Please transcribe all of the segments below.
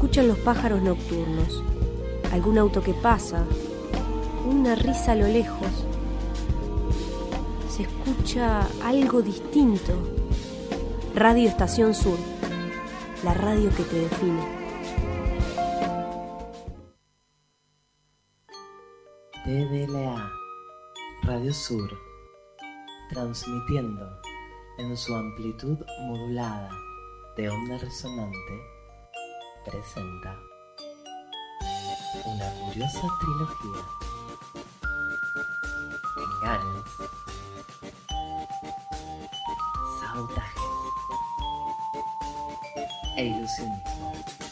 escuchan los pájaros nocturnos, algún auto que pasa, una risa a lo lejos. Se escucha algo distinto. Radio Estación Sur, la radio que te define. DDLA, Radio Sur, transmitiendo en su amplitud modulada de onda resonante, presenta una curiosa trilogía: engaños, sabotajes e ilusionismo.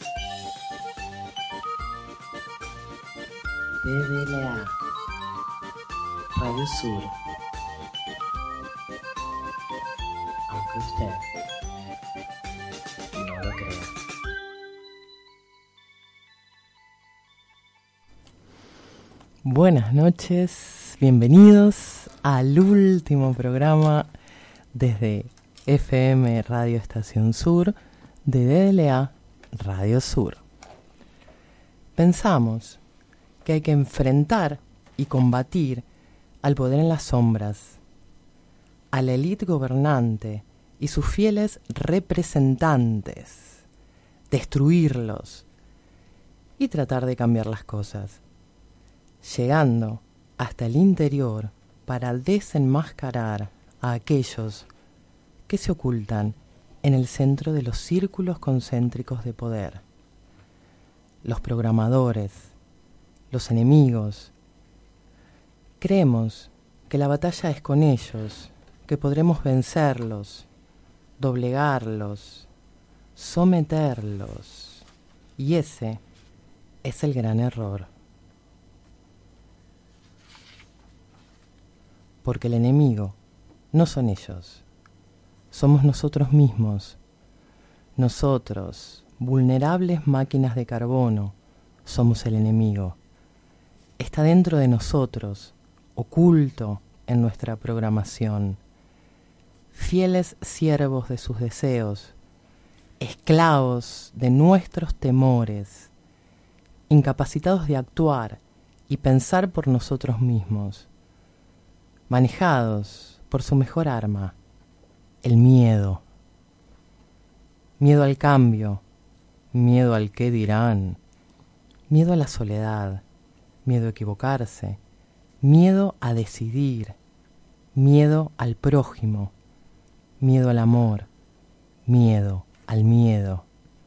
DDLA, Radio Sur, aunque usted no lo crea. Buenas noches, bienvenidos al último programa desde FM Radio Estación Sur de DDLA Radio Sur. Pensamos que hay que enfrentar y combatir al poder en las sombras, a la élite gobernante y sus fieles representantes, destruirlos y tratar de cambiar las cosas, llegando hasta el interior para desenmascarar a aquellos que se ocultan en el centro de los círculos concéntricos de poder. Los programadores, los enemigos. Creemos que la batalla es con ellos, que podremos vencerlos, doblegarlos, someterlos. Y ese es el gran error. Porque el enemigo no son ellos, somos nosotros mismos. Nosotros, vulnerables máquinas de carbono, somos el enemigo. Está dentro de nosotros, oculto en nuestra programación. Fieles siervos de sus deseos, esclavos de nuestros temores, incapacitados de actuar y pensar por nosotros mismos, manejados por su mejor arma, el miedo. Miedo al cambio, miedo al qué dirán, miedo a la soledad, miedo a equivocarse, miedo a decidir, miedo al prójimo, miedo al amor, miedo al miedo.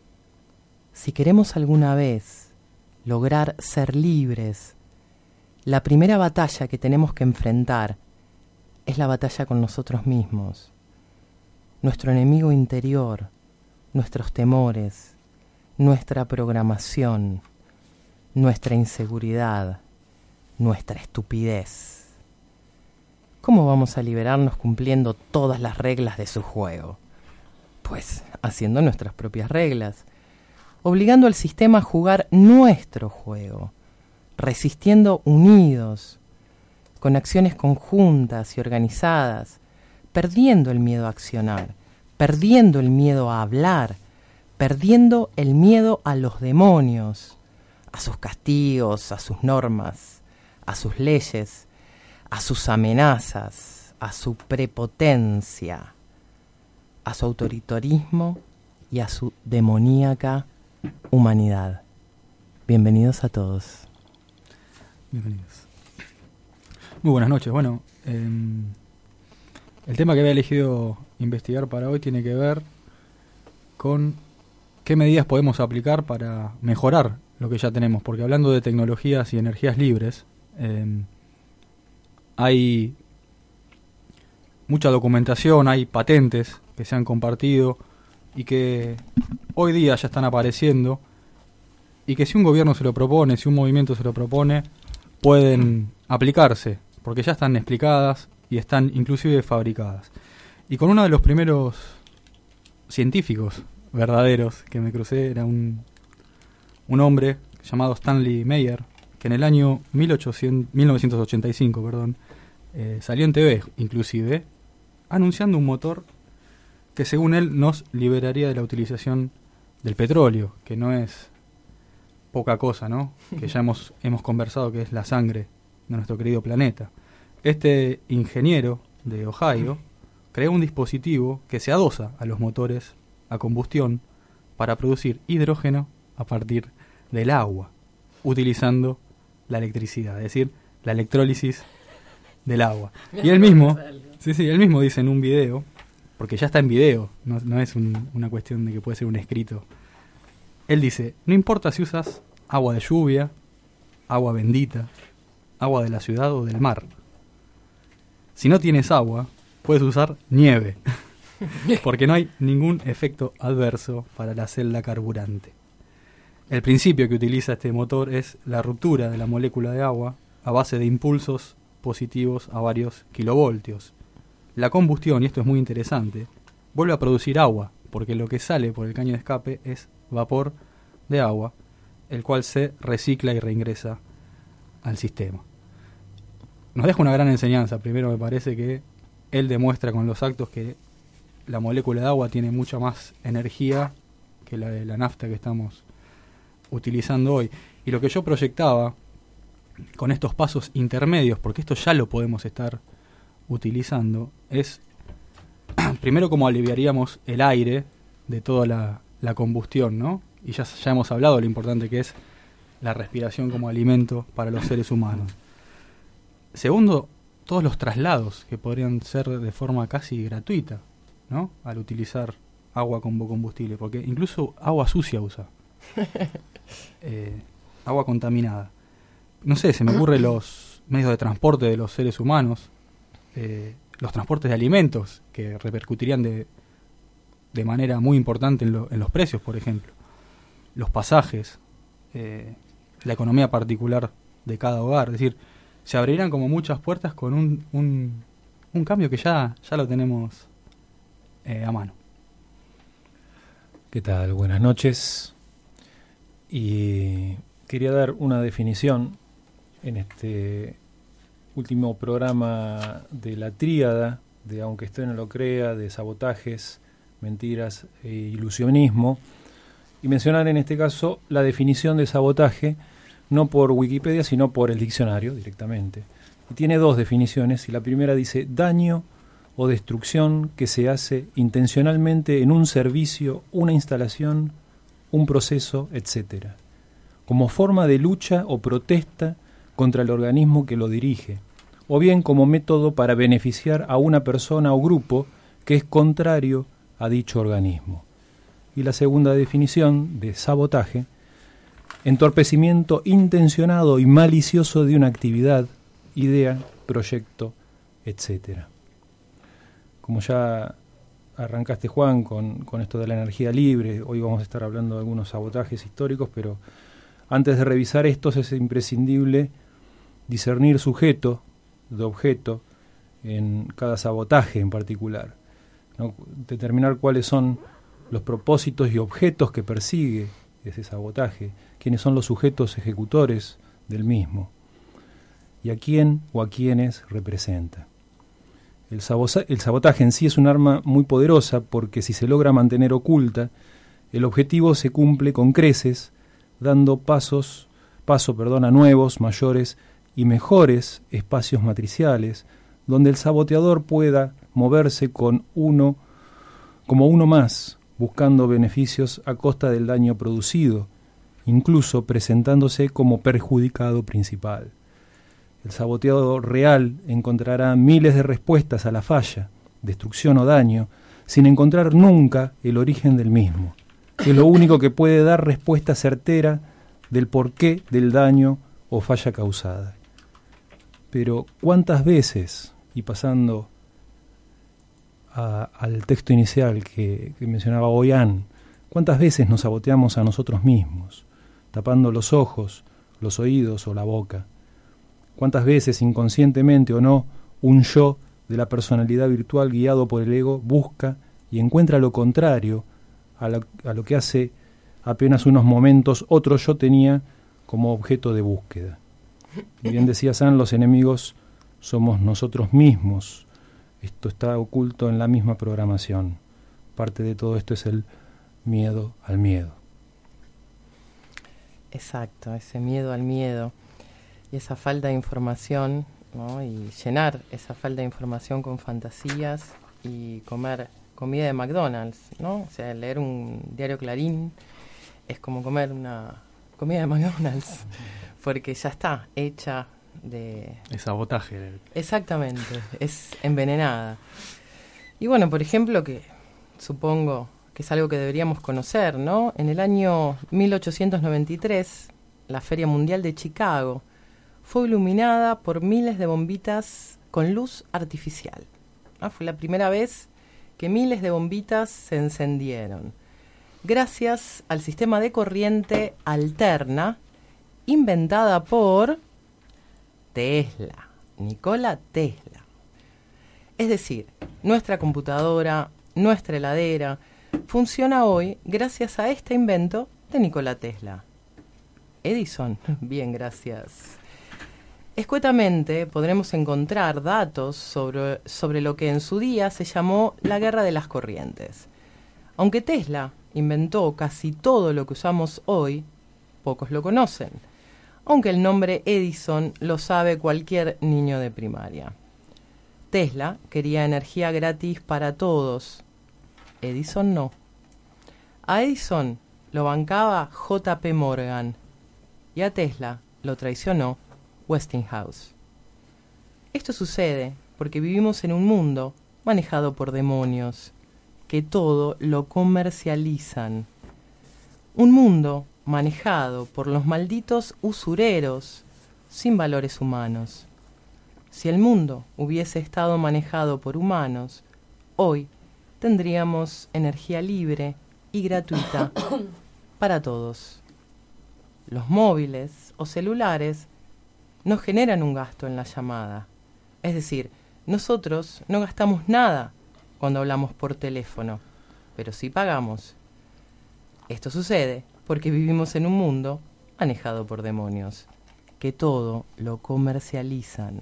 Si queremos alguna vez lograr ser libres, la primera batalla que tenemos que enfrentar es la batalla con nosotros mismos, nuestro enemigo interior, nuestros temores, nuestra programación, nuestra inseguridad, nuestra estupidez. ¿Cómo vamos a liberarnos cumpliendo todas las reglas de su juego? Pues haciendo nuestras propias reglas, obligando al sistema a jugar nuestro juego, resistiendo unidos, con acciones conjuntas y organizadas, perdiendo el miedo a accionar, perdiendo el miedo a hablar, perdiendo el miedo a los demonios, a sus castigos, a sus normas, a sus leyes, a sus amenazas, a su prepotencia, a su autoritarismo y a su demoníaca humanidad. Bienvenidos a todos. Bienvenidos. Muy buenas noches. Bueno, el tema que había elegido investigar para hoy tiene que ver con qué medidas podemos aplicar para mejorar lo que ya tenemos, porque hablando de tecnologías y energías libres, hay mucha documentación, hay patentes que se han compartido y que hoy día ya están apareciendo, y que si un gobierno se lo propone, si un movimiento se lo propone, pueden aplicarse, porque ya están explicadas y están inclusive fabricadas. Y con uno de los primeros científicos verdaderos que me crucé, era un hombre llamado Stanley Meyer, que en el año 1985 salió en TV inclusive, anunciando un motor que según él nos liberaría de la utilización del petróleo, que no es poca cosa, ¿no? Que ya hemos conversado, que es la sangre de nuestro querido planeta. Este ingeniero de Ohio creó un dispositivo que se adosa a los motores a combustión para producir hidrógeno a partir del agua, utilizando la electricidad, es decir, la electrólisis del agua. Y él mismo, él mismo dice en un video, porque ya está en video, no es una cuestión de que puede ser un escrito. Él dice, no importa si usas agua de lluvia, agua bendita, agua de la ciudad o del mar. Si no tienes agua, puedes usar nieve, porque no hay ningún efecto adverso para la celda carburante. El principio que utiliza este motor es la ruptura de la molécula de agua a base de impulsos positivos a varios kilovoltios. La combustión, y esto es muy interesante, vuelve a producir agua, porque lo que sale por el caño de escape es vapor de agua, el cual se recicla y reingresa al sistema. Nos deja una gran enseñanza. Primero, me parece que él demuestra con los actos que la molécula de agua tiene mucha más energía que la de la nafta que estamos utilizando hoy. Y lo que yo proyectaba con estos pasos intermedios, porque esto ya lo podemos estar utilizando, es primero cómo aliviaríamos el aire de toda la combustión, ¿no? Y ya hemos hablado de lo importante que es la respiración como alimento para los seres humanos. Segundo, todos los traslados que podrían ser de forma casi gratuita, ¿no? Al utilizar agua como combustible, porque incluso agua sucia usa. Agua contaminada. No sé, se me ocurren los medios de transporte de los seres humanos, los transportes de alimentos, que repercutirían de manera muy importante en los precios, por ejemplo. Los pasajes, la economía particular de cada hogar. Es decir, se abrirían como muchas puertas con un cambio que ya lo tenemos a mano. ¿Qué tal? Buenas noches. Y quería dar una definición en este último programa de la tríada de Aunque usted no lo crea, de sabotajes, mentiras e ilusionismo, y mencionar en este caso la definición de sabotaje no por Wikipedia sino por el diccionario directamente. Y tiene dos definiciones, y la primera dice: daño o destrucción que se hace intencionalmente en un servicio, una instalación, un proceso, etc., como forma de lucha o protesta contra el organismo que lo dirige, o bien como método para beneficiar a una persona o grupo que es contrario a dicho organismo. Y la segunda definición de sabotaje: entorpecimiento intencionado y malicioso de una actividad, idea, proyecto, etc. Como ya arrancaste, Juan, con esto de la energía libre, hoy vamos a estar hablando de algunos sabotajes históricos, pero antes de revisar estos es imprescindible discernir sujeto de objeto en cada sabotaje en particular, ¿no? Determinar cuáles son los propósitos y objetos que persigue ese sabotaje, quiénes son los sujetos ejecutores del mismo y a quién o a quiénes representa. El sabotaje en sí es un arma muy poderosa porque si se logra mantener oculta, el objetivo se cumple con creces, dando paso a nuevos, mayores y mejores espacios matriciales, donde el saboteador pueda moverse como uno más, buscando beneficios a costa del daño producido, incluso presentándose como perjudicado principal. El saboteador real encontrará miles de respuestas a la falla, destrucción o daño, sin encontrar nunca el origen del mismo, que es lo único que puede dar respuesta certera del porqué del daño o falla causada. Pero ¿cuántas veces, y pasando al texto inicial que mencionaba Boyan, cuántas veces nos saboteamos a nosotros mismos, tapando los ojos, los oídos o la boca? ¿Cuántas veces, inconscientemente o no, un yo de la personalidad virtual guiado por el ego busca y encuentra lo contrario a lo que hace apenas unos momentos otro yo tenía como objeto de búsqueda? Y bien decía San, los enemigos somos nosotros mismos. Esto está oculto en la misma programación. Parte de todo esto es el miedo al miedo. Exacto, ese miedo al miedo y esa falta de información, ¿no? Y llenar esa falta de información con fantasías y comer comida de McDonald's, ¿no? O sea, leer un diario Clarín es como comer una comida de McDonald's, porque ya está hecha de... Es sabotaje. Exactamente, es envenenada. Y bueno, por ejemplo, que supongo que es algo que deberíamos conocer, ¿no? En el año 1893, la Feria Mundial de Chicago fue iluminada por miles de bombitas con luz artificial, ¿no? Fue la primera vez que miles de bombitas se encendieron, gracias al sistema de corriente alterna inventada por Tesla, Nikola Tesla. Es decir, nuestra computadora, nuestra heladera, funciona hoy gracias a este invento de Nikola Tesla. Edison, bien, gracias. Escuetamente podremos encontrar datos sobre lo que en su día se llamó la guerra de las corrientes. Aunque Tesla inventó casi todo lo que usamos hoy, pocos lo conocen, aunque el nombre Edison lo sabe cualquier niño de primaria. Tesla quería energía gratis para todos. Edison no. A Edison lo bancaba J.P. Morgan y a Tesla lo traicionó Westinghouse. Esto sucede porque vivimos en un mundo manejado por demonios que todo lo comercializan. Un mundo manejado por los malditos usureros sin valores humanos. Si el mundo hubiese estado manejado por humanos, hoy tendríamos energía libre y gratuita para todos. Los móviles o celulares no generan un gasto en la llamada. Es decir, nosotros no gastamos nada cuando hablamos por teléfono, pero sí pagamos. Esto sucede porque vivimos en un mundo manejado por demonios, que todo lo comercializan.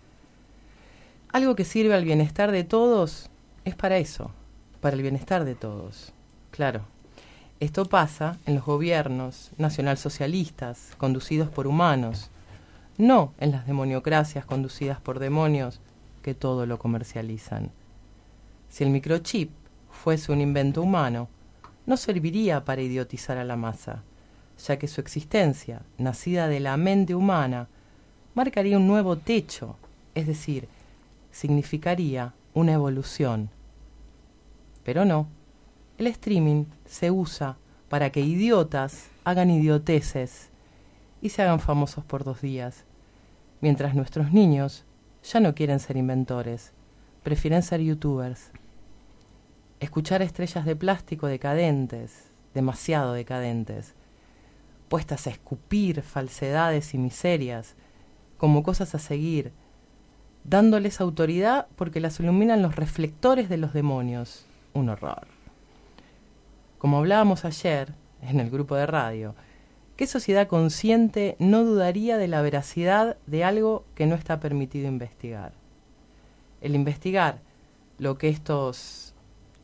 Algo que sirve al bienestar de todos es para eso, para el bienestar de todos. Claro, esto pasa en los gobiernos nacionalsocialistas conducidos por humanos, no en las demoniocracias conducidas por demonios que todo lo comercializan. Si el microchip fuese un invento humano, no serviría para idiotizar a la masa, ya que su existencia, nacida de la mente humana, marcaría un nuevo techo, es decir, significaría una evolución. Pero no, el streaming se usa para que idiotas hagan idioteces y se hagan famosos por 2 días, mientras nuestros niños ya no quieren ser inventores, prefieren ser youtubers. Escuchar estrellas de plástico decadentes, demasiado decadentes, puestas a escupir falsedades y miserias como cosas a seguir, dándoles autoridad porque las iluminan los reflectores de los demonios. Un horror. Como hablábamos ayer en el grupo de radio, ¿qué sociedad consciente no dudaría de la veracidad de algo que no está permitido investigar? El investigar lo que estos...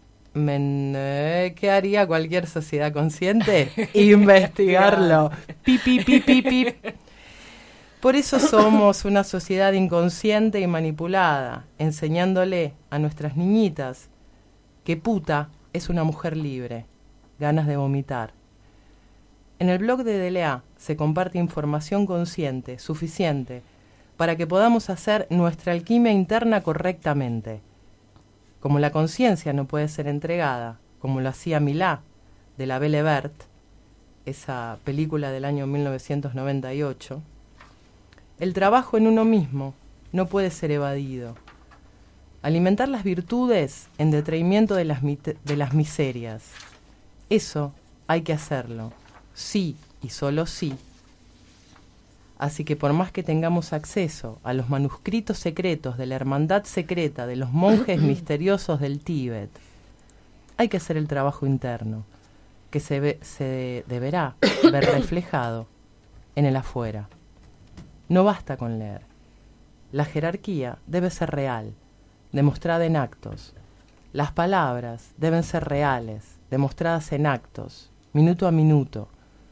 ¿Qué haría cualquier sociedad consciente? Investigarlo. Pip, pip, pip, pip, pip. Por eso somos una sociedad inconsciente y manipulada, enseñándole a nuestras niñitas que puta es una mujer libre, ganas de vomitar. En el blog de DLA se comparte información consciente, suficiente, para que podamos hacer nuestra alquimia interna correctamente. Como la conciencia no puede ser entregada, como lo hacía Milá, de la Belle Verte, esa película del año 1998, el trabajo en uno mismo no puede ser evadido. Alimentar las virtudes en detrimento de las miserias. Eso hay que hacerlo, sí y solo sí. Así que por más que tengamos acceso a los manuscritos secretos de la hermandad secreta de los monjes misteriosos del Tíbet, hay que hacer el trabajo interno, que se deberá ver reflejado en el afuera. No basta con leer. La jerarquía debe ser real, demostrada en actos. Las palabras deben ser reales, demostradas en actos, minuto a minuto.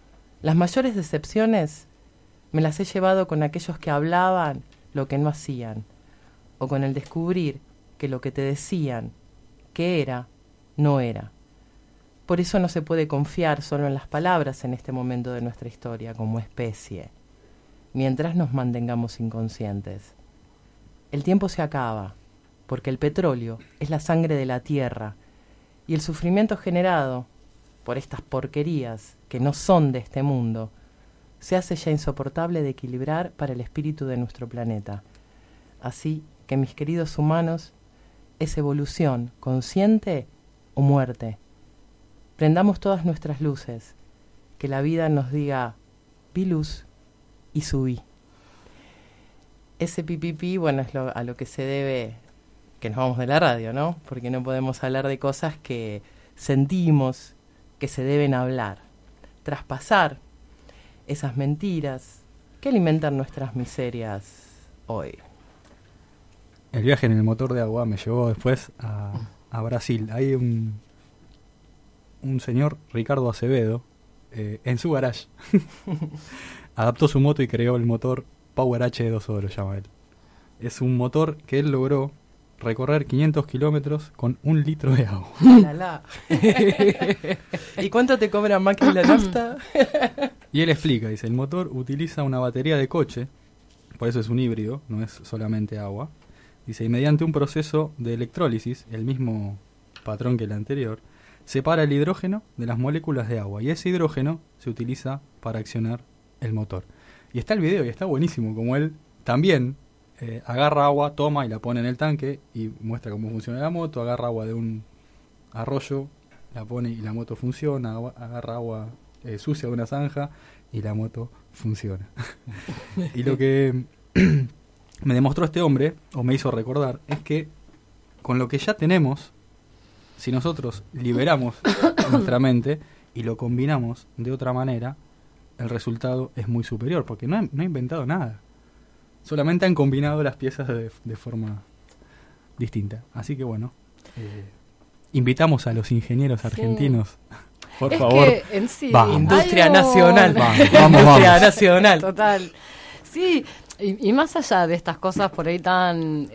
Las mayores decepciones me las he llevado con aquellos que hablaban lo que no hacían, o con el descubrir que lo que te decían que era, no era. Por eso no se puede confiar solo en las palabras en este momento de nuestra historia como especie, mientras nos mantengamos inconscientes. El tiempo se acaba, porque el petróleo es la sangre de la tierra, y el sufrimiento generado por estas porquerías que no son de este mundo se hace ya insoportable de equilibrar para el espíritu de nuestro planeta. Así que, mis queridos humanos, es evolución, consciente o muerte. Prendamos todas nuestras luces, que la vida nos diga, vi luz y subí. Ese pipipi, bueno, es a lo que se debe que nos vamos de la radio, ¿no? Porque no podemos hablar de cosas que sentimos que se deben hablar. Traspasar esas mentiras que alimentan nuestras miserias hoy. El viaje en el motor de agua me llevó después a Brasil. Hay un señor, Ricardo Acevedo, en su garage. Adaptó su moto y creó el motor Power H2O, lo llama él. Es un motor que él logró recorrer 500 kilómetros con 1 litro de agua. ¿Y cuánto te cobra más que la nafta? Y él explica, dice, el motor utiliza una batería de coche, por eso es un híbrido, no es solamente agua. Dice, y mediante un proceso de electrólisis, el mismo patrón que el anterior, separa el hidrógeno de las moléculas de agua, y ese hidrógeno se utiliza para accionar el motor. Y está el video y está buenísimo, como él también agarra agua, toma y la pone en el tanque y muestra cómo funciona la moto, agarra agua de un arroyo, la pone y la moto funciona, agarra agua sucia de una zanja y la moto funciona. Y lo que me demostró este hombre, o me hizo recordar, es que con lo que ya tenemos, si nosotros liberamos nuestra mente y lo combinamos de otra manera, el resultado es muy superior, porque no ha inventado nada. Solamente han combinado las piezas de forma distinta. Así que bueno, invitamos a los ingenieros argentinos, por favor. Que en sí, Industria nacional. Vamos. Industria nacional. Total. Sí, y más allá de estas cosas por ahí tan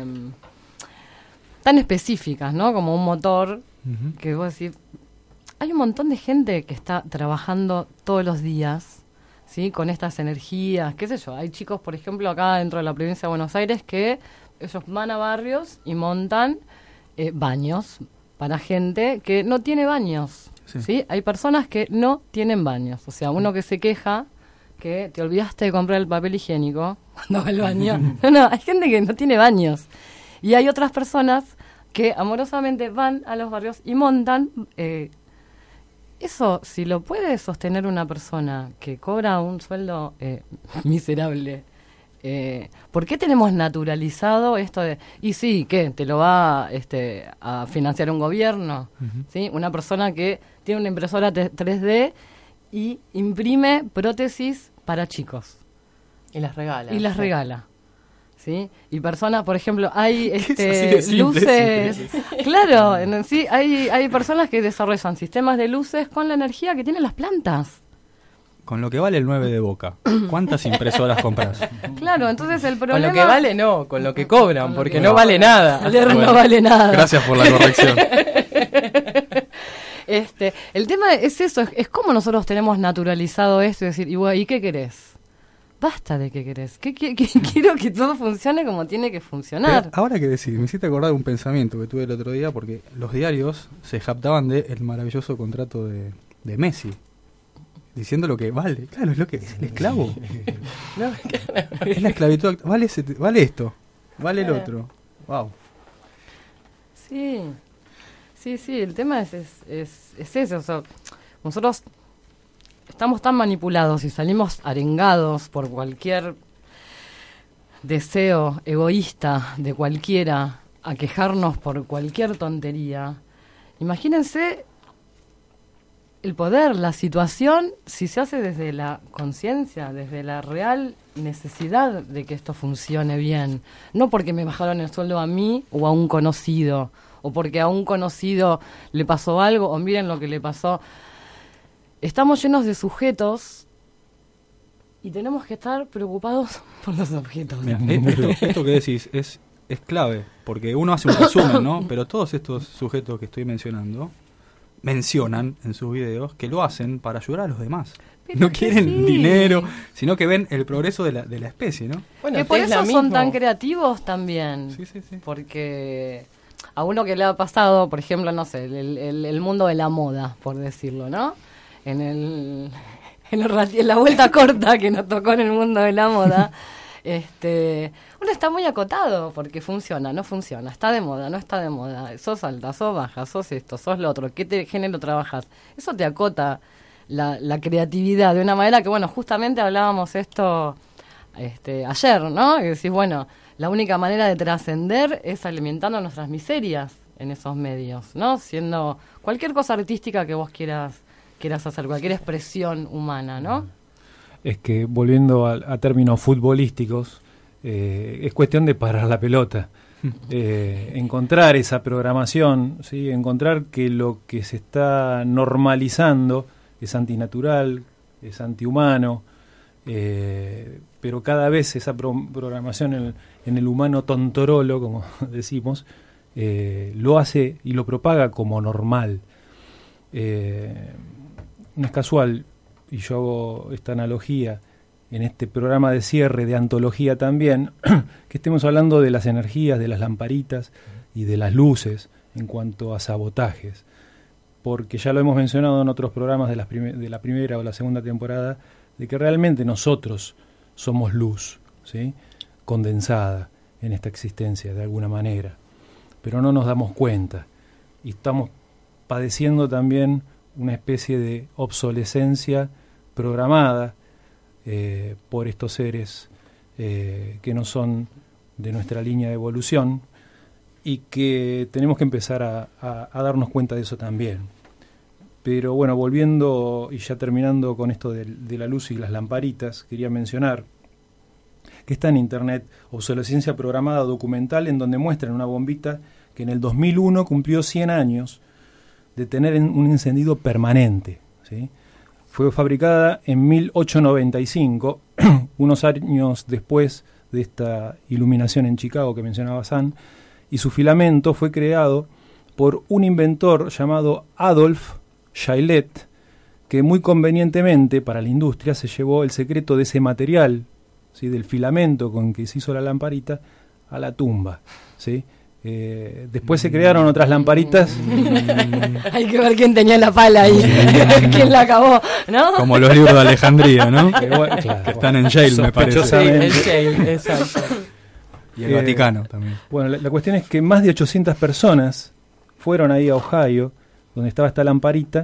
específicas, ¿no? Como un motor, que vos decís, hay un montón de gente que está trabajando todos los días, ¿sí? Con estas energías, qué sé yo. Hay chicos, por ejemplo, acá dentro de la provincia de Buenos Aires que ellos van a barrios y montan baños para gente que no tiene baños, ¿sí? Hay personas que no tienen baños. O sea, uno que se queja que te olvidaste de comprar el papel higiénico cuando va al baño. No, hay gente que no tiene baños. Y hay otras personas que amorosamente van a los barrios y montan... Eso, si lo puede sostener una persona que cobra un sueldo miserable, ¿por qué tenemos naturalizado esto de, y sí, ¿qué? ¿Te lo va a financiar un gobierno? ¿Sí? Una persona que tiene una impresora 3D y imprime prótesis para chicos. Y las regala. Y las regala. ¿Sí? Y personas, por ejemplo, hay simple, luces, claro, sí, hay personas que desarrollan sistemas de luces con la energía que tienen las plantas. Con lo que vale el 9 de Boca, ¿cuántas impresoras compras? Claro, entonces el problema... Con lo que vale no, con lo que cobran, Con porque lo que no vale nada. No vale nada. Gracias por la corrección. El tema es eso, es cómo nosotros tenemos naturalizado esto y decir, ¿y qué querés? Basta de qué querés. Quiero que todo funcione como tiene que funcionar. Pero ahora que decís, me hiciste acordar de un pensamiento que tuve el otro día, porque los diarios se jactaban de el maravilloso contrato de Messi, diciendo lo que vale. Claro, es lo que es el esclavo. No, Es la esclavitud. Vale esto, vale el otro. Wow. Sí, el tema es eso. O sea, nosotros estamos tan manipulados y salimos arengados por cualquier deseo egoísta de cualquiera a quejarnos por cualquier tontería. Imagínense el poder, la situación, si se hace desde la conciencia, desde la real necesidad de que esto funcione bien. No porque me bajaron el sueldo a mí o a un conocido, o porque a un conocido le pasó algo, o miren lo que le pasó. estamos llenos de sujetos y tenemos que estar preocupados por los objetos. Mira, esto que decís es clave, porque uno hace un resumen, ¿no? Pero todos estos sujetos que estoy mencionando mencionan en sus videos que lo hacen para ayudar a los demás. Pero No que quieren sí. dinero, sino que ven el progreso de la especie, ¿no? Bueno, Que por Tesla eso son mismo. tan creativos también. Sí, sí, sí. Porque a uno que le ha pasado, por ejemplo, no sé, el mundo de la moda, por decirlo, ¿no? En la vuelta corta que nos tocó en el mundo de la moda, uno está muy acotado porque funciona, no funciona, está de moda, no está de moda, sos alta, sos baja, sos esto, sos lo otro, ¿qué género trabajas? Eso te acota la creatividad de una manera que, bueno, justamente hablábamos esto ayer, ¿no? Que decís, bueno, la única manera de trascender es alimentando nuestras miserias en esos medios, ¿no? Siendo cualquier cosa artística que vos quieras hacer, cualquier expresión humana, ¿no? Es que, volviendo a términos futbolísticos, es cuestión de parar la pelota. Encontrar esa programación, ¿sí? Encontrar que lo que se está normalizando es antinatural, es antihumano, pero cada vez esa programación en el humano tontorolo, como decimos, lo hace y lo propaga como normal. No es casual, y yo hago esta analogía en este programa de cierre de antología también, que estemos hablando de las energías, de las lamparitas y de las luces en cuanto a sabotajes, porque ya lo hemos mencionado en otros programas de la primera o la segunda temporada, de que realmente nosotros somos luz, ¿sí? Condensada en esta existencia de alguna manera, pero no nos damos cuenta y estamos padeciendo también una especie de obsolescencia programada por estos seres que no son de nuestra línea de evolución y que tenemos que empezar a darnos cuenta de eso también. Pero bueno, volviendo y ya terminando con esto de la luz y las lamparitas, quería mencionar que está en internet Obsolescencia Programada documental, en donde muestran una bombita que en el 2001 cumplió 100 años de tener un encendido permanente, ¿sí? Fue fabricada en 1895, unos años después de esta iluminación en Chicago que mencionaba San, y su filamento fue creado por un inventor llamado Adolf Gillet, que muy convenientemente para la industria se llevó el secreto de ese material, ¿sí? Del filamento con que se hizo la lamparita, a la tumba, ¿sí? Después se crearon otras lamparitas. Hay que ver quién tenía la pala ahí, quién la acabó, ¿no? Como los libros de Alejandría, ¿no? Bueno, claro, que están en Yale, me parece. sospechosamente. Exacto. Y el Vaticano también. Bueno, la cuestión es que más de 800 personas fueron ahí a Ohio, donde estaba esta lamparita,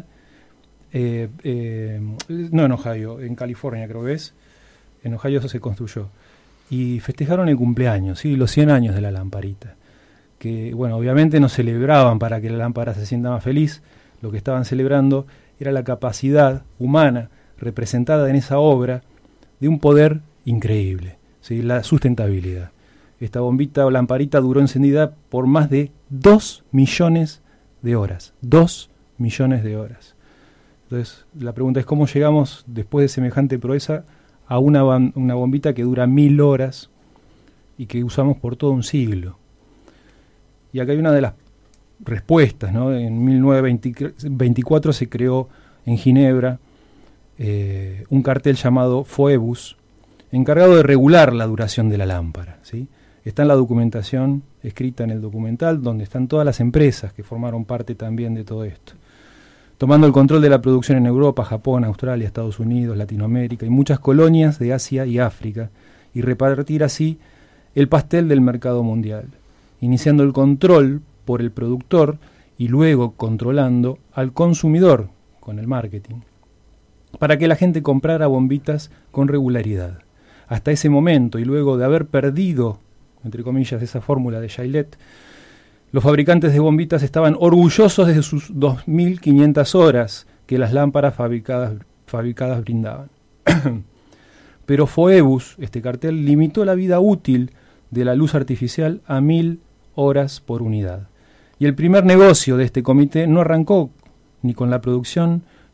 no en Ohio, en California creo que es, en Ohio eso se construyó, y festejaron el cumpleaños, ¿sí? Los 100 años de la lamparita, que bueno, obviamente no celebraban para que la lámpara se sienta más feliz, lo que estaban celebrando era la capacidad humana representada en esa obra de un poder increíble, ¿sí? La sustentabilidad. Esta bombita o lamparita duró encendida por más de 2 millones de horas. 2 millones de horas. Entonces, la pregunta es cómo llegamos, después de semejante proeza, a una bombita que dura 1000 horas y que usamos por todo un siglo. Y acá hay una de las respuestas, ¿no? En 1924 se creó en Ginebra un cartel llamado Phoebus, encargado de regular la duración de la lámpara, ¿sí? Está en la documentación, escrita en el documental, donde están todas las empresas que formaron parte también de todo esto, tomando el control de la producción en Europa, Japón, Australia, Estados Unidos, Latinoamérica y muchas colonias de Asia y África, y repartir así el pastel del mercado mundial, iniciando el control por el productor y luego controlando al consumidor con el marketing, para que la gente comprara bombitas con regularidad. Hasta ese momento, y luego de haber perdido, entre comillas, esa fórmula de Gillet, los fabricantes de bombitas estaban orgullosos de sus 2.500 horas que las lámparas fabricadas brindaban. Pero Phoebus, este cartel, limitó la vida útil de la luz artificial a 1000 horas por unidad. Y el primer negocio de este comité no arrancó ni con la producción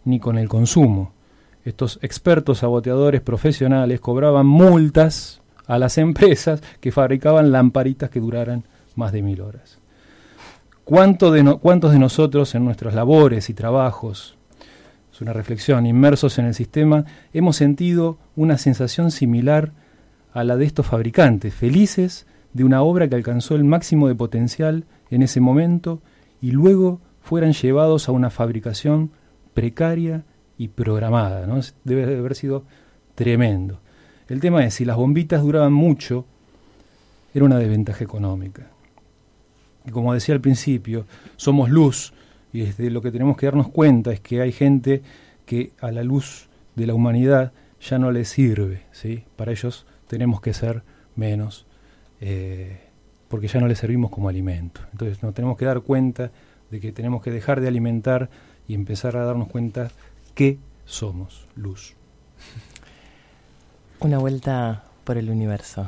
ni con el consumo. Estos expertos saboteadores profesionales cobraban multas a las empresas que fabricaban lamparitas que duraran más de 1000 horas. ¿Cuántos de nosotros en nuestras labores y trabajos, es una reflexión, inmersos en el sistema, hemos sentido una sensación similar a la de estos fabricantes, felices de una obra que alcanzó el máximo de potencial en ese momento y luego fueran llevados a una fabricación precaria y programada, ¿no? Debe de haber sido tremendo. El tema es, si las bombitas duraban mucho, era una desventaja económica. Y como decía al principio, somos luz, y desde lo que tenemos que darnos cuenta es que hay gente que a la luz de la humanidad ya no les sirve, ¿sí? Para ellos tenemos que ser menos, porque ya no les servimos como alimento. Entonces nos tenemos que dar cuenta de que tenemos que dejar de alimentar y empezar a darnos cuenta que somos luz. Una vuelta por el universo.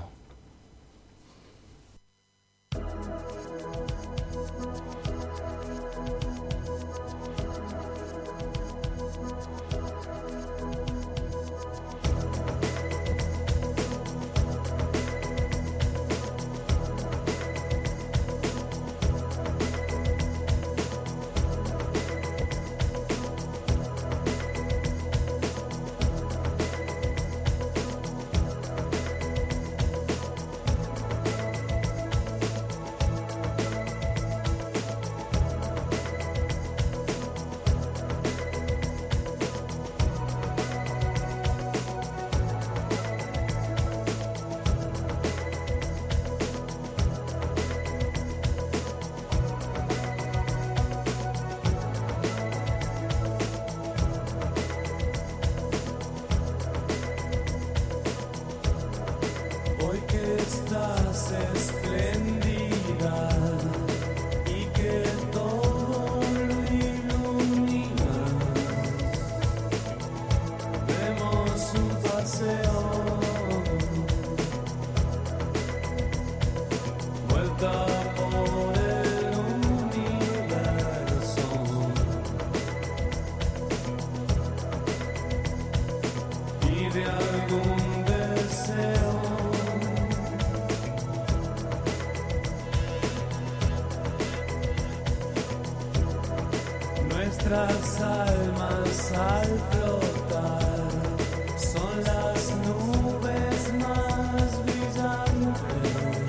Nuestras almas al flotar son las nubes más brillantes,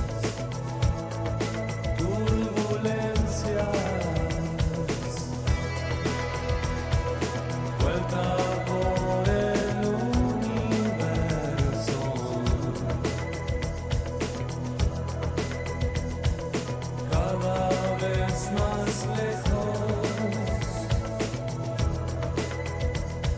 turbulencias, vuelta por el universo, cada vez más lejos.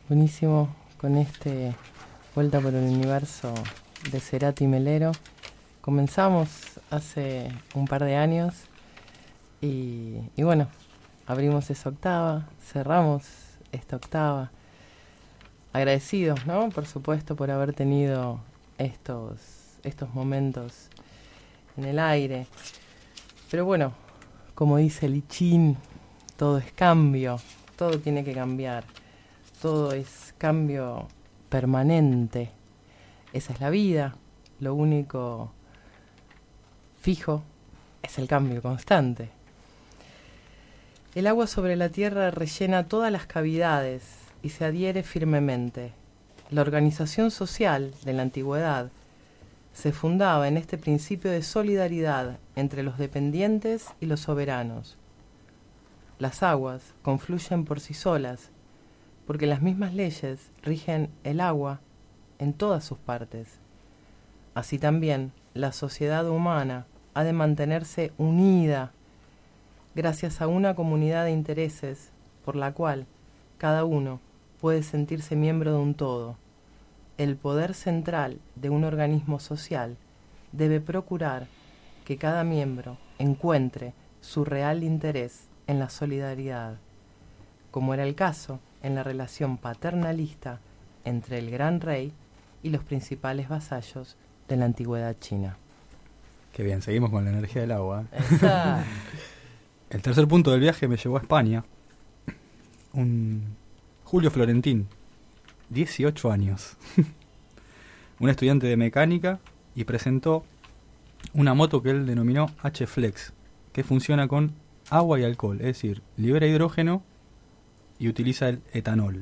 Buenísimo con este Vuelta por el Universo de Cerati Melero. Comenzamos hace un par de años y bueno, abrimos esa octava, cerramos esta octava. Agradecidos, ¿no? Por supuesto, por haber tenido estos momentos en el aire. Pero bueno, como dice Lichín, todo es cambio, todo tiene que cambiar. Todo es cambio permanente. Esa es la vida. Lo único fijo es el cambio constante. El agua sobre la tierra rellena todas las cavidades y se adhiere firmemente. La organización social de la antigüedad se fundaba en este principio de solidaridad entre los dependientes y los soberanos. Las aguas confluyen por sí solas, porque las mismas leyes rigen el agua en todas sus partes. Así también, la sociedad humana ha de mantenerse unida gracias a una comunidad de intereses por la cual cada uno puede sentirse miembro de un todo. El poder central de un organismo social debe procurar que cada miembro encuentre su real interés en la solidaridad, como era el caso en la relación paternalista entre el gran rey y los principales vasallos de la antigüedad china. Qué bien, seguimos con la energía del agua. Esa. El tercer punto del viaje me llevó a España. Un Julio Florentín, 18 años. Un estudiante de mecánica y presentó una moto que él denominó H-Flex, que funciona con agua y alcohol, es decir, libera hidrógeno y utiliza el etanol.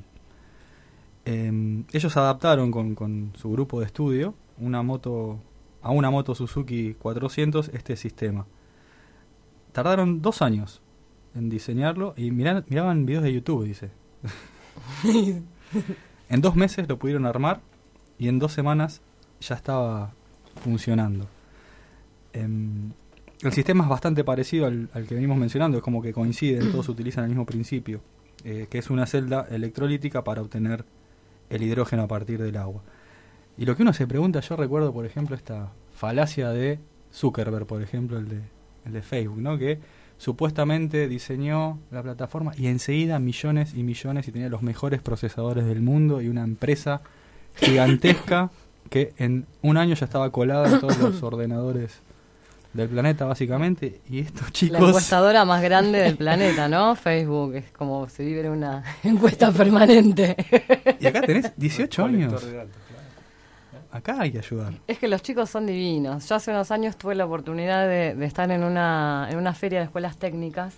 Ellos adaptaron con su grupo de estudio a una moto Suzuki 400 este sistema. Tardaron 2 años en diseñarlo y miraban videos de YouTube, dice. En 2 meses lo pudieron armar y en 2 semanas ya estaba funcionando. El sistema es bastante parecido al que venimos mencionando, es como que coinciden, todos utilizan el mismo principio, que es una celda electrolítica para obtener el hidrógeno a partir del agua. Y lo que uno se pregunta, yo recuerdo por ejemplo esta falacia de Zuckerberg, por ejemplo el de Facebook, ¿no? Que supuestamente diseñó la plataforma y enseguida millones y millones y tenía los mejores procesadores del mundo y una empresa gigantesca que en un año ya estaba colada en todos los ordenadores del planeta básicamente, y estos chicos... La encuestadora más grande del planeta, ¿no? Facebook, es como se vive en una encuesta permanente. Y acá tenés 18 años. Acá hay que ayudar. Es que los chicos son divinos. Yo hace unos años tuve la oportunidad de estar en una feria de escuelas técnicas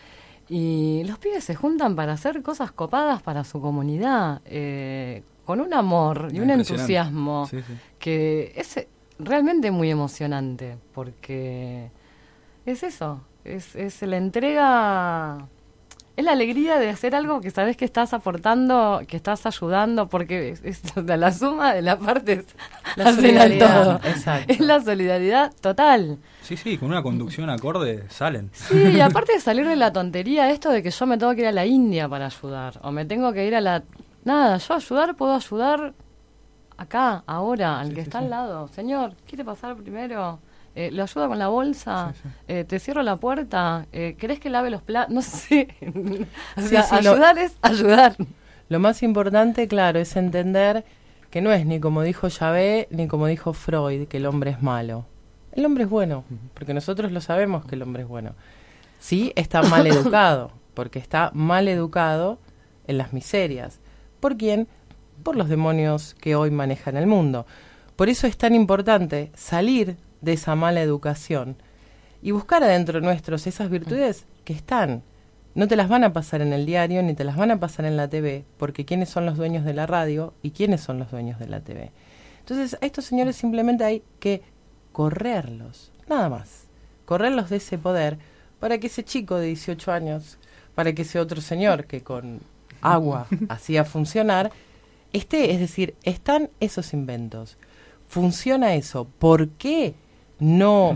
y los pibes se juntan para hacer cosas copadas para su comunidad, con un amor y un entusiasmo, sí. Que es realmente muy emocionante, porque es eso, es la entrega, es la alegría de hacer algo que sabes que estás aportando, que estás ayudando, porque es la suma de las partes la solidaridad, exacto. Es la solidaridad total. Sí, con una conducción acorde salen. Sí, y aparte de salir de la tontería esto de que yo me tengo que ir a la India para ayudar, o me tengo que ir a la... Nada, yo puedo ayudar acá, ahora, al que está al lado. Señor, ¿quiere pasar primero? ¿Le ayuda con la bolsa? ¿Te cierro la puerta? ¿Querés que lave los platos? No sé. Ayudar es ayudar. Lo más importante, claro, es entender que no es ni como dijo Yahvé, ni como dijo Freud, que el hombre es malo. El hombre es bueno, porque nosotros lo sabemos que el hombre es bueno. Sí, está mal educado, porque está mal educado en las miserias. ¿Por quién? Por los demonios que hoy manejan el mundo. Por eso es tan importante salir de esa mala educación y buscar adentro nuestros esas virtudes que están. No te las van a pasar en el diario ni te las van a pasar en la TV, porque ¿quiénes son los dueños de la radio y quiénes son los dueños de la TV? Entonces a estos señores simplemente hay que correrlos, nada más. Correrlos de ese poder para que ese chico de 18 años, para que ese otro señor que con agua hacía funcionar, es decir, están esos inventos. Funciona eso. ¿Por qué no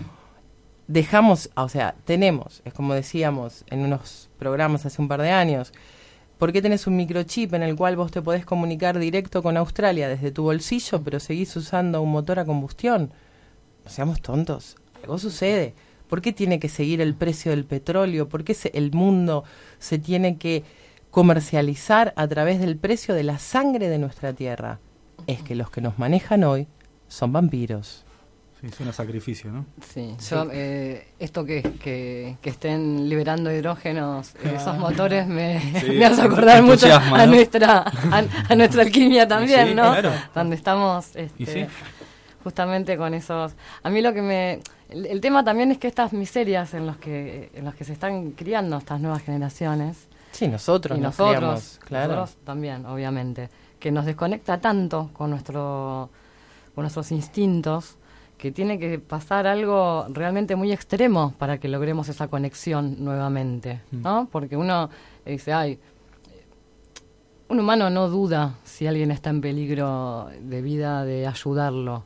dejamos, o sea, tenemos, es como decíamos en unos programas hace un par de años, ¿Por qué tenés un microchip en el cual vos te podés comunicar directo con Australia desde tu bolsillo, pero seguís usando un motor a combustión? No seamos tontos, algo sucede. ¿Por qué tiene que seguir el precio del petróleo? ¿Por qué el mundo se tiene que comercializar a través del precio de la sangre de nuestra tierra? Es que los que nos manejan hoy son vampiros. Sí, suena sacrificio, ¿no? Sí, yo, esto que estén liberando hidrógenos, esos motores me hace acordar mucho a, ¿no? a nuestra alquimia también, sí, ¿no? Claro. Donde estamos sí? justamente con esos... A mí lo que el tema también es que estas miserias en los que se están criando estas nuevas generaciones... Sí, nosotros criamos, claro. Nosotros también, obviamente, que nos desconecta tanto con nuestros instintos, que tiene que pasar algo realmente muy extremo para que logremos esa conexión nuevamente, ¿no? Porque uno dice, un humano no duda si alguien está en peligro de vida de ayudarlo,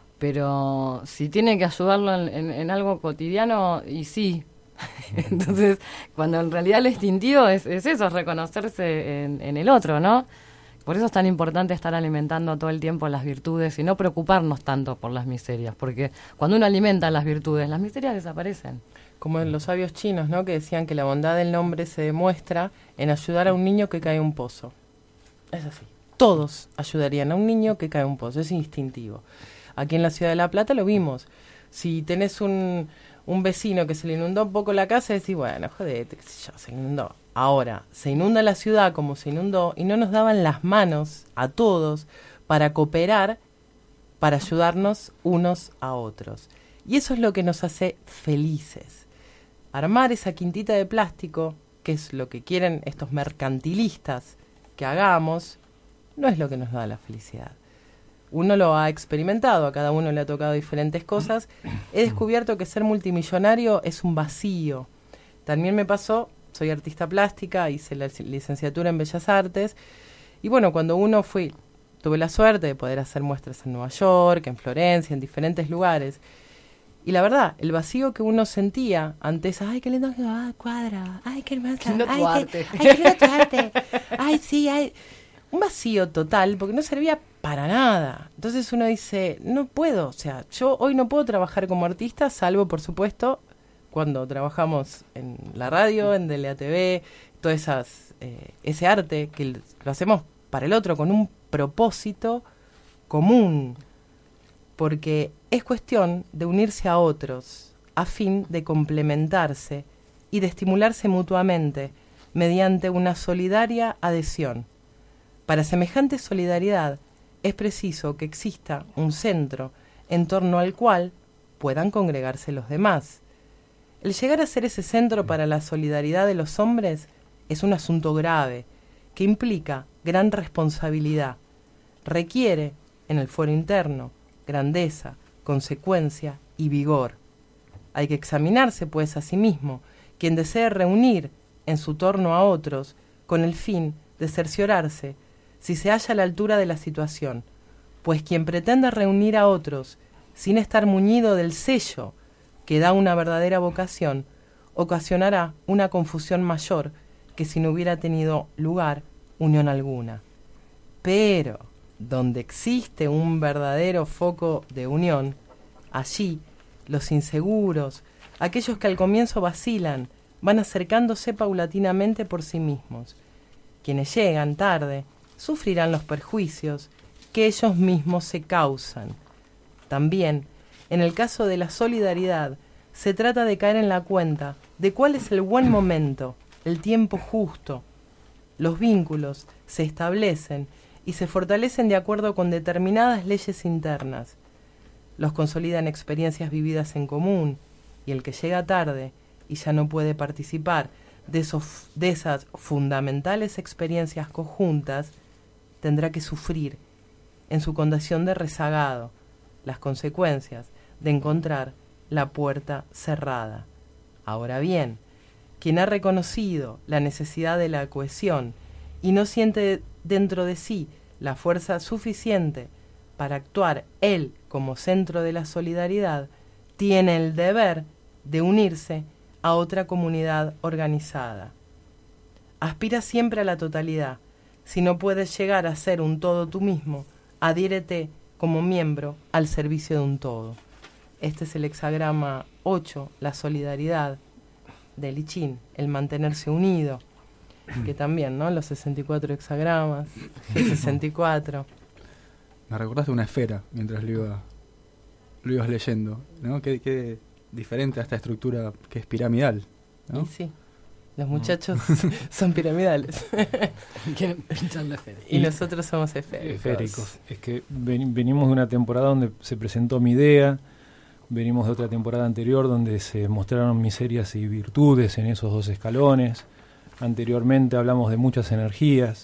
pero si tiene que ayudarlo en algo cotidiano, y sí. Entonces, cuando en realidad el instintivo es eso, es reconocerse en el otro, ¿no? Por eso es tan importante estar alimentando todo el tiempo las virtudes y no preocuparnos tanto por las miserias, porque cuando uno alimenta las virtudes, las miserias desaparecen. Como en los sabios chinos, ¿no? Que decían que la bondad del hombre se demuestra en ayudar a un niño que cae en un pozo. Es así. Todos ayudarían a un niño que cae en un pozo, es instintivo. Aquí en la Ciudad de La Plata lo vimos. Si tenés un vecino que se le inundó un poco la casa, decís, bueno, jodete, qué sé yo, se inundó. Ahora, se inunda la ciudad como se inundó y no nos daban las manos a todos para cooperar, para ayudarnos unos a otros. Y eso es lo que nos hace felices. Armar esa quintita de plástico, que es lo que quieren estos mercantilistas que hagamos, no es lo que nos da la felicidad. Uno lo ha experimentado, a cada uno le ha tocado diferentes cosas. He descubierto que ser multimillonario es un vacío. También me pasó, soy artista plástica, hice la licenciatura en Bellas Artes, y bueno, cuando tuve la suerte de poder hacer muestras en Nueva York, en Florencia, en diferentes lugares, y la verdad, el vacío que uno sentía ante esas, ay, qué lindo cuadra, ay, qué hermosa, qué lindo tu arte, ay, qué lindo tu arte, ay, sí, ay, un vacío total, porque no servía para nada. Entonces uno dice, no puedo, o sea, yo hoy no puedo trabajar como artista, salvo, por supuesto, cuando trabajamos en la radio, en DLATV, todo ese arte que lo hacemos para el otro con un propósito común, porque es cuestión de unirse a otros a fin de complementarse y de estimularse mutuamente mediante una solidaria adhesión. Para semejante solidaridad es preciso que exista un centro en torno al cual puedan congregarse los demás. El llegar a ser ese centro para la solidaridad de los hombres es un asunto grave, que implica gran responsabilidad. Requiere, en el fuero interno, grandeza, consecuencia y vigor. Hay que examinarse, pues, a sí mismo, quien desee reunir en su torno a otros, con el fin de cerciorarse si se halla a la altura de la situación, pues quien pretenda reunir a otros sin estar muñido del sello que da una verdadera vocación, ocasionará una confusión mayor que si no hubiera tenido lugar unión alguna. Pero, donde existe un verdadero foco de unión, allí los inseguros, aquellos que al comienzo vacilan, van acercándose paulatinamente por sí mismos. Quienes llegan tarde sufrirán los perjuicios que ellos mismos se causan. También, en el caso de la solidaridad, se trata de caer en la cuenta de cuál es el buen momento, el tiempo justo. Los vínculos se establecen y se fortalecen de acuerdo con determinadas leyes internas. Los consolidan experiencias vividas en común, y el que llega tarde y ya no puede participar de esas fundamentales experiencias conjuntas, tendrá que sufrir, en su condición de rezagado, las consecuencias de encontrar la puerta cerrada. Ahora bien, quien ha reconocido la necesidad de la cohesión y no siente dentro de sí la fuerza suficiente para actuar él como centro de la solidaridad, tiene el deber de unirse a otra comunidad organizada. Aspira siempre a la totalidad. Si no puedes llegar a ser un todo tú mismo, adhiérete como miembro al servicio de un todo. Este es el hexagrama 8, la solidaridad del I Ching, el mantenerse unido, que también, ¿no? Los 64 hexagramas, el 64. Me recordaste una esfera mientras lo ibas leyendo, ¿no? Qué diferente a esta estructura que es piramidal, ¿no? Y sí, los muchachos son piramidales. Quieren pinchar la esfera. Y nosotros somos esféricos. Es que venimos de una temporada donde se presentó mi idea, venimos de otra temporada anterior donde se mostraron miserias y virtudes en esos dos escalones. Anteriormente hablamos de muchas energías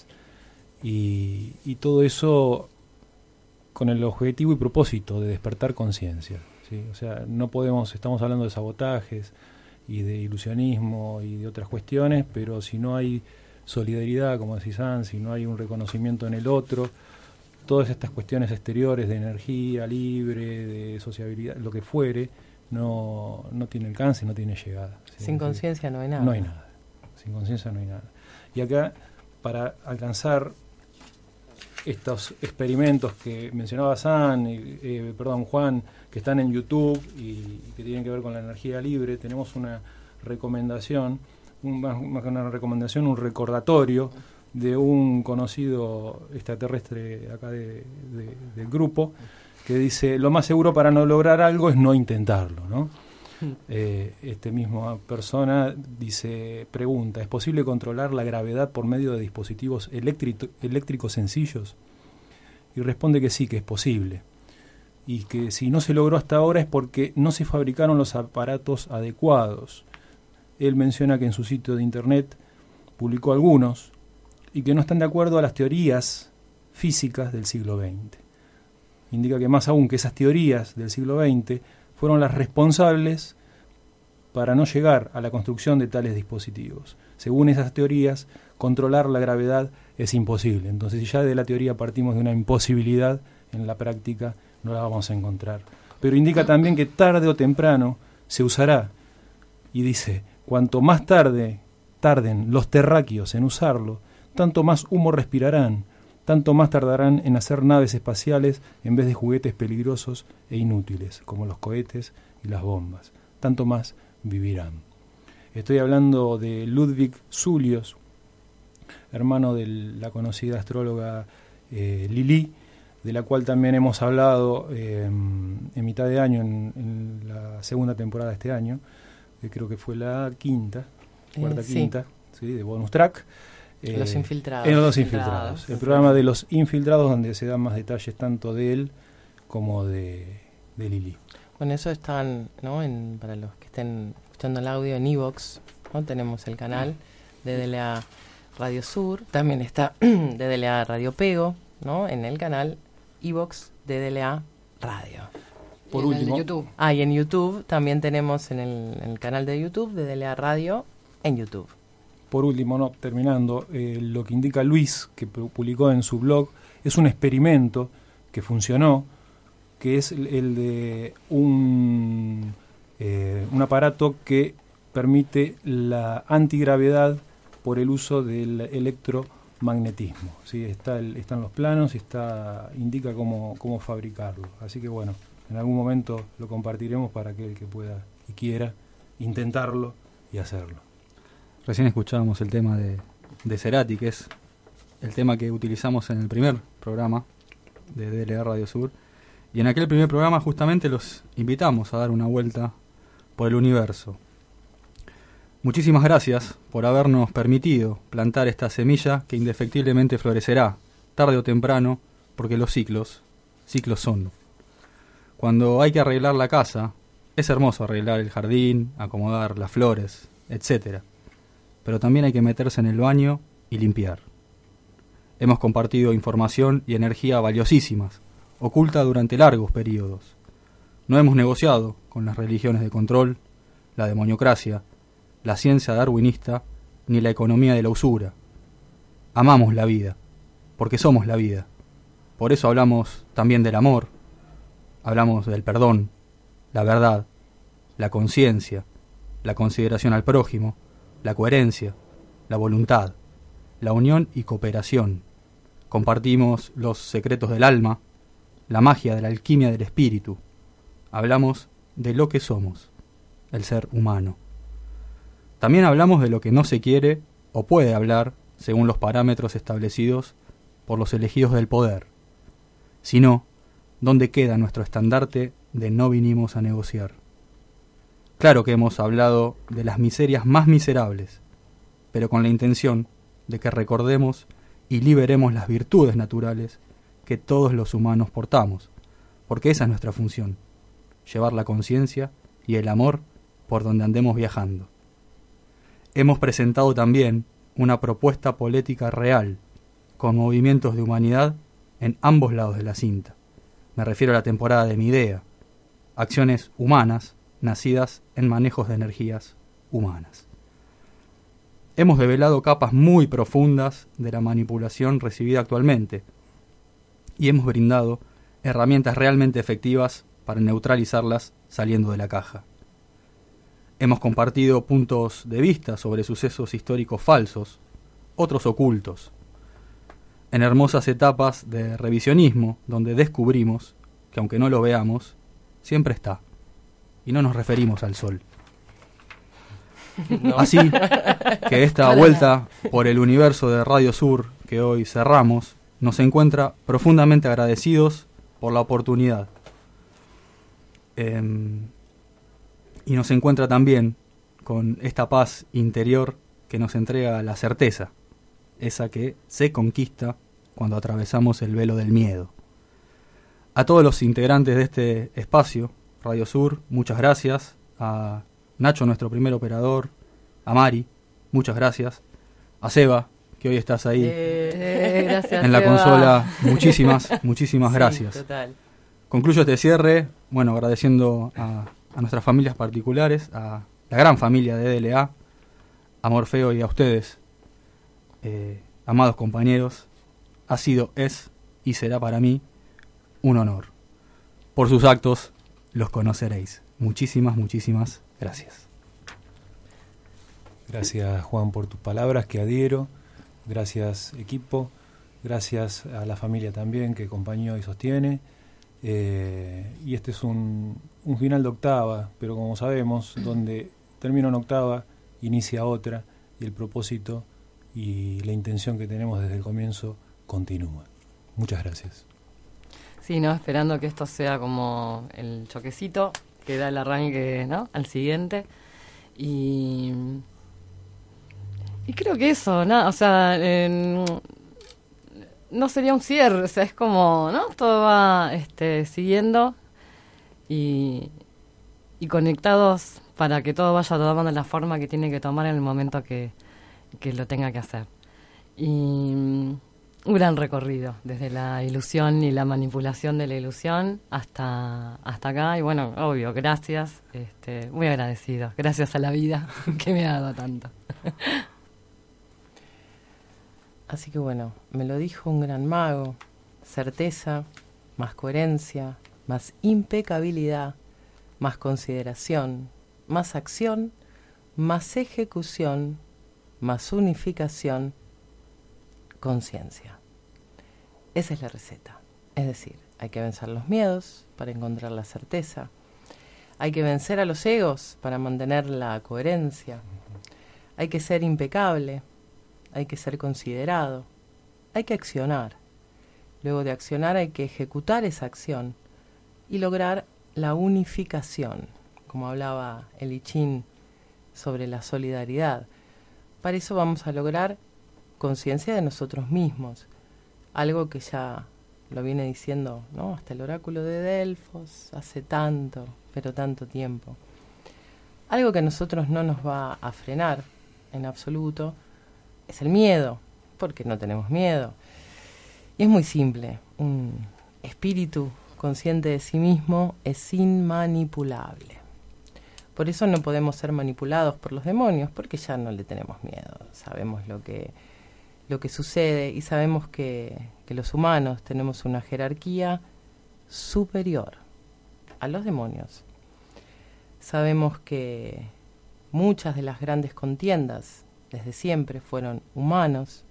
y todo eso con el objetivo y propósito de despertar conciencia, ¿sí? O sea, no podemos, estamos hablando de sabotajes y de ilusionismo y de otras cuestiones, pero si no hay solidaridad, como decís Ann, si no hay un reconocimiento en el otro, todas estas cuestiones exteriores de energía libre, de sociabilidad, lo que fuere, no tiene alcance, no tiene llegada, ¿sí? Sin conciencia no hay nada. No hay nada. Sin conciencia no hay nada. Y acá, para alcanzar estos experimentos que mencionaba Juan, que están en YouTube y que tienen que ver con la energía libre, tenemos una recomendación, más que una recomendación, un recordatorio de un conocido extraterrestre acá del grupo, que dice, lo más seguro para no lograr algo es no intentarlo, ¿no? Este mismo persona pregunta, ¿es posible controlar la gravedad por medio de dispositivos eléctricos sencillos? Y responde que sí, que es posible. Y que si no se logró hasta ahora es porque no se fabricaron los aparatos adecuados. Él menciona que en su sitio de internet publicó algunos y que no están de acuerdo a las teorías físicas del siglo XX. Indica que más aún que esas teorías del siglo XX fueron las responsables para no llegar a la construcción de tales dispositivos. Según esas teorías, controlar la gravedad es imposible. Entonces, si ya de la teoría partimos de una imposibilidad, en la práctica no la vamos a encontrar. Pero indica también que tarde o temprano se usará. Y dice, cuanto más tarden los terráqueos en usarlo, tanto más humo respirarán, tanto más tardarán en hacer naves espaciales en vez de juguetes peligrosos e inútiles, como los cohetes y las bombas. Tanto más vivirán. Estoy hablando de Ludwig Zulius, hermano de la conocida astróloga Lili, de la cual también hemos hablado en mitad de año, en la segunda temporada de este año, que creo que fue la quinta, ¿sí? De Bonus Track. Los infiltrados. En Los Infiltrados. El programa de Los Infiltrados, donde se dan más detalles tanto de él como de Lili. Bueno, eso están, ¿no? Para los que estén escuchando el audio en iVoox, ¿no? Tenemos el canal de DLA Radio Sur, también está de DLA Radio Pego, ¿no? En el canal iVoox de DLA Radio. Por y último, en YouTube. Y en YouTube también tenemos en el canal de YouTube de DLA Radio en YouTube. Por último, terminando, lo que indica Luis, que publicó en su blog, es un experimento que funcionó, que es el de un aparato que permite la antigravedad por el uso del electromagnetismo, ¿sí? Están los planos y indica cómo fabricarlo. Así que bueno, en algún momento lo compartiremos para aquel que pueda y quiera intentarlo y hacerlo. Recién escuchábamos el tema de Cerati, que es el tema que utilizamos en el primer programa de DLA Radio Sur. Y en aquel primer programa justamente los invitamos a dar una vuelta por el universo. Muchísimas gracias por habernos permitido plantar esta semilla que indefectiblemente florecerá, tarde o temprano, porque los ciclos son. Cuando hay que arreglar la casa, es hermoso arreglar el jardín, acomodar las flores, etcétera. Pero también hay que meterse en el baño y limpiar. Hemos compartido información y energía valiosísimas, oculta durante largos periodos. No hemos negociado con las religiones de control, la demoniocracia, la ciencia darwinista, ni la economía de la usura. Amamos la vida, porque somos la vida. Por eso hablamos también del amor, hablamos del perdón, la verdad, la conciencia, la consideración al prójimo, la coherencia, la voluntad, la unión y cooperación. Compartimos los secretos del alma, la magia de la alquimia del espíritu. Hablamos de lo que somos, el ser humano. También hablamos de lo que no se quiere o puede hablar según los parámetros establecidos por los elegidos del poder. Si no, ¿dónde queda nuestro estandarte de no vinimos a negociar? Claro que hemos hablado de las miserias más miserables, pero con la intención de que recordemos y liberemos las virtudes naturales que todos los humanos portamos, porque esa es nuestra función, llevar la conciencia y el amor por donde andemos viajando. Hemos presentado también una propuesta política real, con movimientos de humanidad en ambos lados de la cinta. Me refiero a la temporada de Mi Idea, acciones humanas nacidas en manejos de energías humanas. Hemos develado capas muy profundas de la manipulación recibida actualmente y hemos brindado herramientas realmente efectivas para neutralizarlas saliendo de la caja. Hemos compartido puntos de vista sobre sucesos históricos falsos, otros ocultos, en hermosas etapas de revisionismo donde descubrimos que aunque no lo veamos, siempre está, y no nos referimos al sol. No. Así que esta vuelta por el universo de Radio Sur que hoy cerramos nos encuentra profundamente agradecidos por la oportunidad. Y nos encuentra también con esta paz interior que nos entrega la certeza, esa que se conquista cuando atravesamos el velo del miedo. A todos los integrantes de este espacio, Radio Sur, muchas gracias. A Nacho, nuestro primer operador, a Mari, muchas gracias. A Seba, que hoy estás ahí gracias, en la Seba. consola, muchísimas gracias. Total. Concluyo este cierre, bueno, agradeciendo a nuestras familias particulares, a la gran familia de DLA, a Morfeo y a ustedes, amados compañeros. Ha sido, es y será para mí un honor. Por sus actos los conoceréis. Muchísimas gracias. Gracias, Juan, por tus palabras, que adhiero. Gracias, equipo. Gracias a la familia también que acompañó y sostiene. Y este es un final de octava, pero como sabemos, donde termina una octava, inicia otra, y el propósito y la intención que tenemos desde el comienzo continúa. Muchas gracias. Sí, ¿no? Esperando que esto sea como el choquecito que da el arranque, ¿no? Al siguiente. Y creo que eso, ¿no? O sea, no sería un cierre, o sea, es como, ¿no? Todo va siguiendo y conectados para que todo vaya tomando la forma que tiene que tomar en el momento que lo tenga que hacer. Y un gran recorrido, desde la ilusión y la manipulación de la ilusión hasta acá. Y bueno, obvio, gracias, muy agradecido. Gracias a la vida que me ha dado tanto. Así que bueno, me lo dijo un gran mago: certeza, más coherencia, más impecabilidad, más consideración, más acción, más ejecución, más unificación, conciencia. Esa es la receta. Es decir, hay que vencer los miedos para encontrar la certeza. Hay que vencer a los egos para mantener la coherencia. Hay que ser impecable. Hay que ser considerado. Hay que accionar. Luego de accionar hay que ejecutar esa acción y lograr la unificación, como hablaba el I Ching sobre la solidaridad. Para eso vamos a lograr conciencia de nosotros mismos, algo que ya lo viene diciendo, ¿no? Hasta el oráculo de Delfos hace tanto, pero tanto tiempo. Algo que a nosotros no nos va a frenar en absoluto es el miedo, porque no tenemos miedo. Y es muy simple: un espíritu consciente de sí mismo es inmanipulable. Por eso no podemos ser manipulados por los demonios, porque ya no le tenemos miedo. Sabemos lo que sucede y sabemos que los humanos tenemos una jerarquía superior a los demonios. Sabemos que muchas de las grandes contiendas desde siempre fueron humanos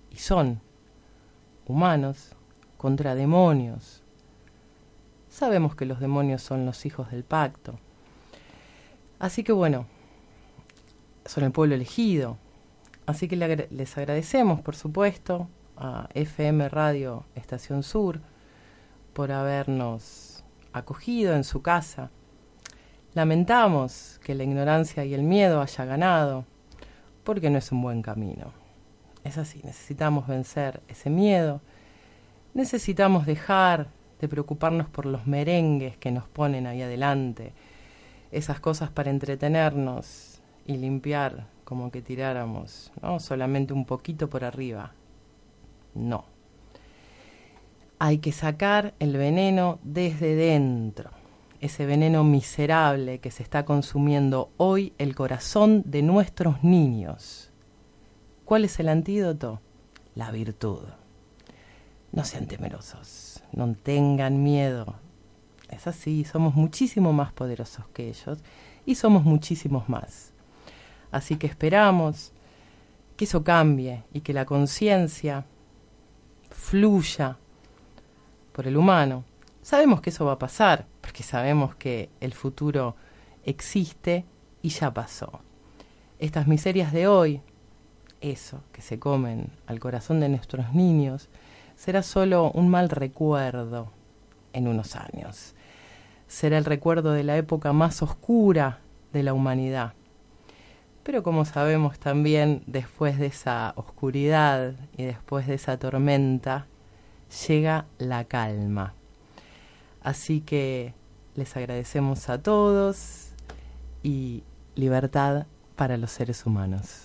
y son humanos contra demonios. Sabemos que los demonios son los hijos del pacto. Así que bueno, son el pueblo elegido. Así que les agradecemos, por supuesto, a FM Radio Estación Sur por habernos acogido en su casa. Lamentamos que la ignorancia y el miedo haya ganado, porque no es un buen camino. Es así, necesitamos vencer ese miedo, necesitamos dejar de preocuparnos por los merengues que nos ponen ahí adelante, esas cosas para entretenernos y limpiar como que tiráramos, ¿no? Solamente un poquito por arriba. No. Hay que sacar el veneno desde dentro, ese veneno miserable que se está consumiendo hoy el corazón de nuestros niños. ¿Cuál es el antídoto? La virtud. No sean temerosos, no tengan miedo. Es así, somos muchísimo más poderosos que ellos y somos muchísimos más. Así que esperamos que eso cambie y que la conciencia fluya por el humano. Sabemos que eso va a pasar, porque sabemos que el futuro existe y ya pasó. Estas miserias de hoy, eso que se comen al corazón de nuestros niños, será solo un mal recuerdo en unos años. Será el recuerdo de la época más oscura de la humanidad. Pero como sabemos también, después de esa oscuridad y después de esa tormenta, llega la calma. Así que les agradecemos a todos y libertad para los seres humanos.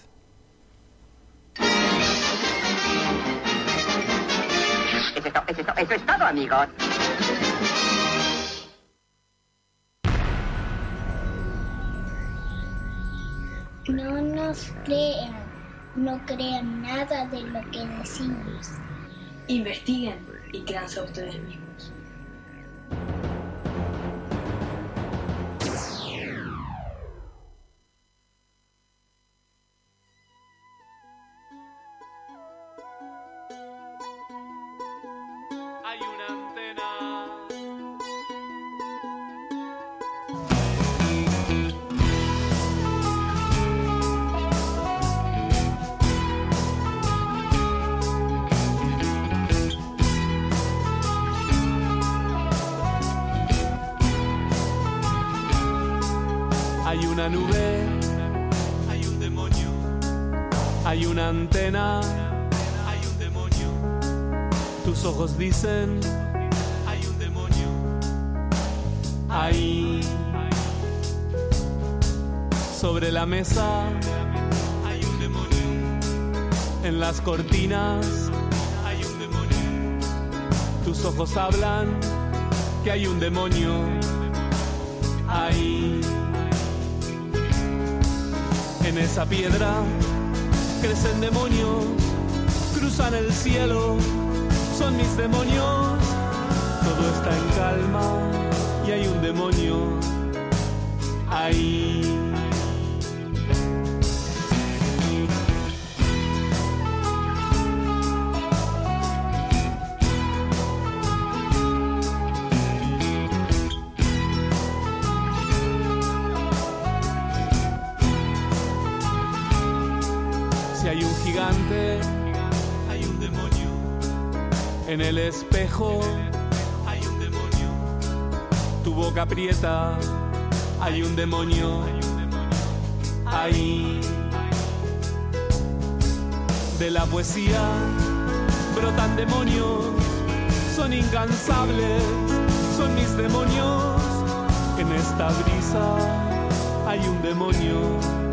Eso es todo, amigos. No nos crean, no crean nada de lo que decimos. Investiguen y créanse a ustedes mismos. Hay una antena. Hay una nube, hay un demonio, hay una antena, hay un demonio. Tus ojos dicen, hay un demonio. Ahí, sobre la mesa, hay un demonio. En las cortinas, hay un demonio. Tus ojos hablan que hay un demonio. Ahí, en esa piedra crecen demonios, cruzan el cielo, son mis demonios. Todo está en calma y hay un demonio ahí. Si hay un gigante, hay un demonio. En el espejo, hay un demonio. Tu boca aprieta, hay un demonio. Ahí, de la poesía brotan demonios. Son incansables, son mis demonios. En esta brisa hay un demonio.